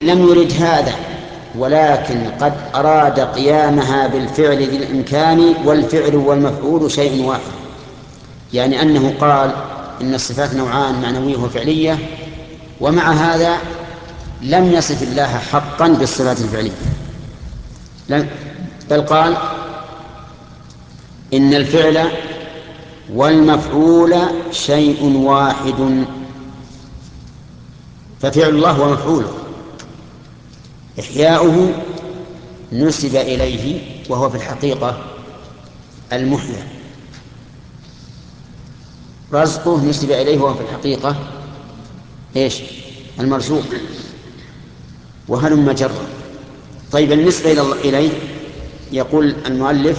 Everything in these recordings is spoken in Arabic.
لم يرد هذا، ولكن قد أراد قيامها بالفعل ذي الإمكان، والفعل والمفعول شيء واحد. يعني أنه قال إن الصفات نوعان، معنوية وفعلية، ومع هذا لم يصف الله حقا بالصفات الفعلية، بل قال إن الفعل والمفعول شيء واحد. ففعل الله ومفعوله، إحياؤه نسب إليه وهو في الحقيقة المحيى، رزقه نسب إليه وهو في الحقيقة إيش؟ المرزوق، وهلم جرا. طيب النسبة إليه يقول المؤلف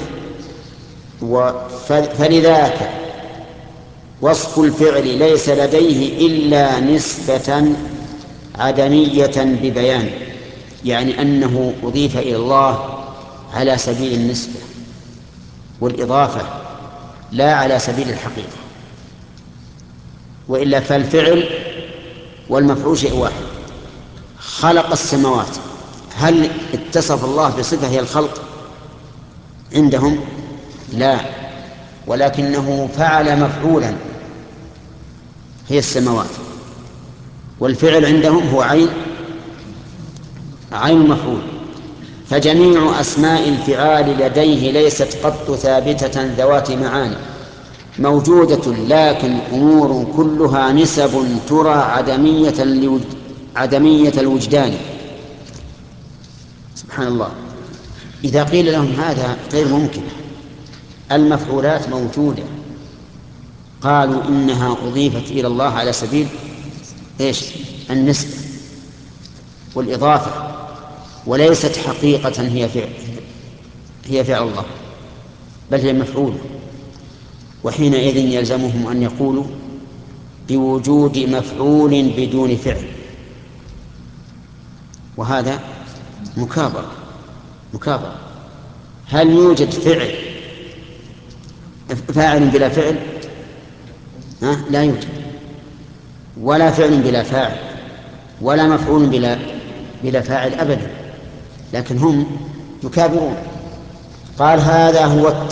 فلذاك وصف الفعل ليس لديه إلا نسبة عدمية ببيان، يعني أنه أضيف إلى الله على سبيل النسبة والإضافة، لا على سبيل الحقيقة، وإلا فالفعل والمفعول شيء واحد. خلق السماوات، هل اتصف الله بصفة هي الخلق عندهم؟ لا، ولكنه فعل مفعولا هي السماوات، والفعل عندهم هو عين المفعول. فجميع أسماء الفعال لديه ليست قط ثابتة ذوات معاني، موجودة، لكن أمور كلها نسب ترى عدمية الوجدان. سبحان الله. إذا قيل لهم هذا غير ممكن، المفعولات موجودة، قالوا إنها أضيفت إلى الله على سبيل إيش؟ النسبة والإضافة، وليست حقيقة هي فعل الله، بل هي مفعولة. وحينئذ يلزمهم أن يقولوا بوجود مفعول بدون فعل، وهذا مكابرة. هل يوجد فاعل بلا فعل؟ لا يوجد، ولا فعل بلا فاعل، ولا مفعول بلا فاعل أبدا، لكن هم يكابرون. قال هذا هو